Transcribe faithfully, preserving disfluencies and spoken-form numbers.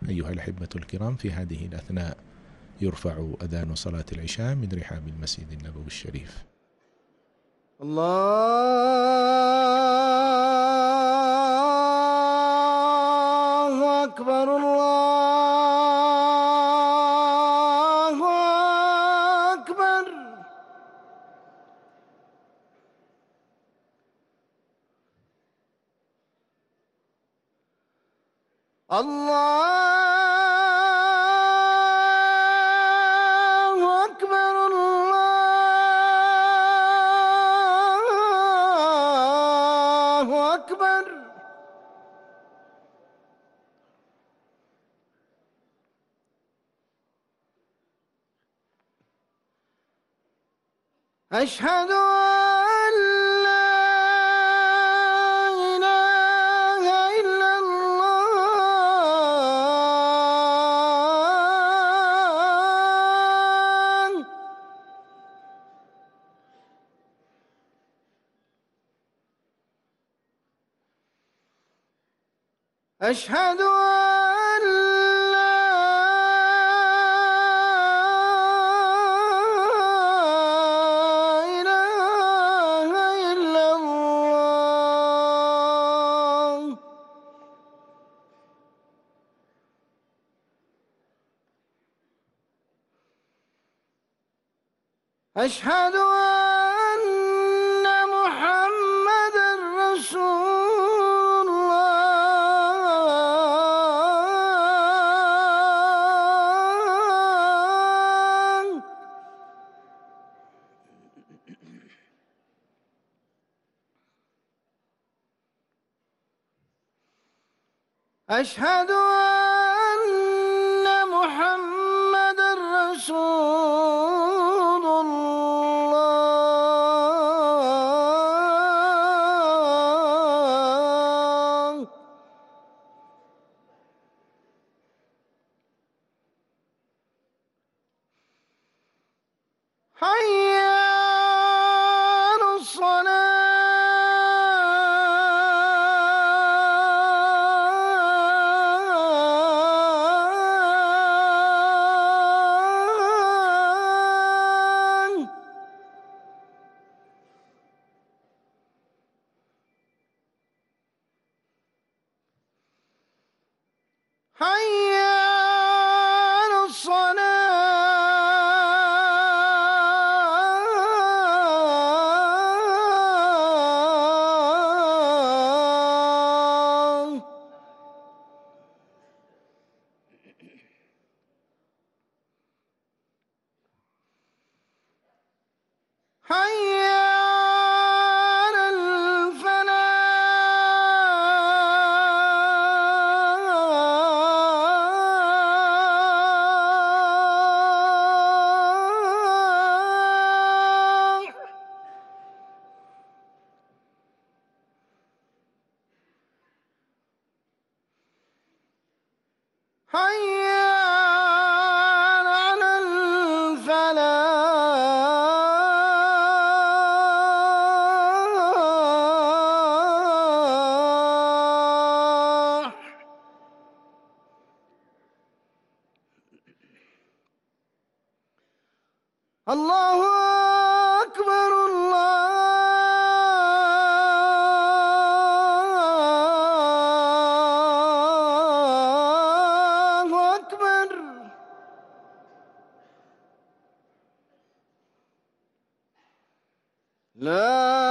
أيها الأحبة الكرام، في هذه الأثناء يرفع أذان صلاة العشاء من رحاب المسجد النبوي الشريف. الله أكبر، الله أكبر. الله أكبر، الله أكبر. أشهد أن لا إله إلا الله. أشهد أن لا إله إلا الله. أشهد أن محمدًا رسول الله. أشهد أن محمدًا رسول الله. حي على الصلاة. حي على الصلاة. حي على الفلاح. حي على الفلاح. الله أكبر، الله أكبر. لا